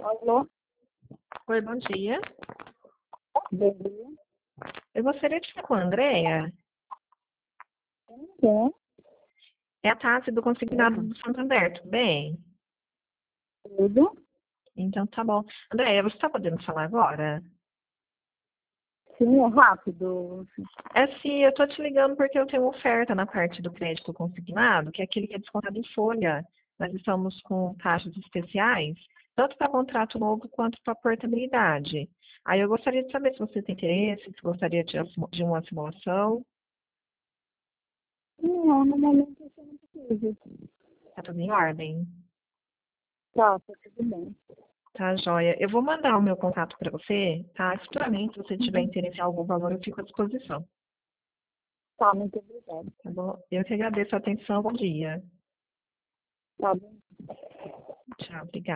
Alô? Oi, bom dia. Bom dia. Eu gostaria de falar com a Andréia. Quem É a Tati do Consignado do Santander, tudo bem? tudo? Então tá bom. Andréia, você está podendo falar agora? Sim, é rápido. É sim, eu tô te ligando porque eu tenho uma oferta na parte do crédito consignado, que é aquele que é descontado em folha. Nós estamos com taxas especiais, tanto para contrato novo quanto para portabilidade. Aí eu gostaria de saber se você tem interesse, se gostaria de uma simulação. Não, no momento eu não preciso. Tá tudo em ordem? Tá tudo bem. Tá, joia. Eu vou mandar o meu contato para você, tá? Futuramente, se você tiver interesse em algum valor, eu fico à disposição, Tá, muito obrigada. tá bom? Eu que agradeço a atenção. Bom dia. Tá bom. Tchau, obrigada.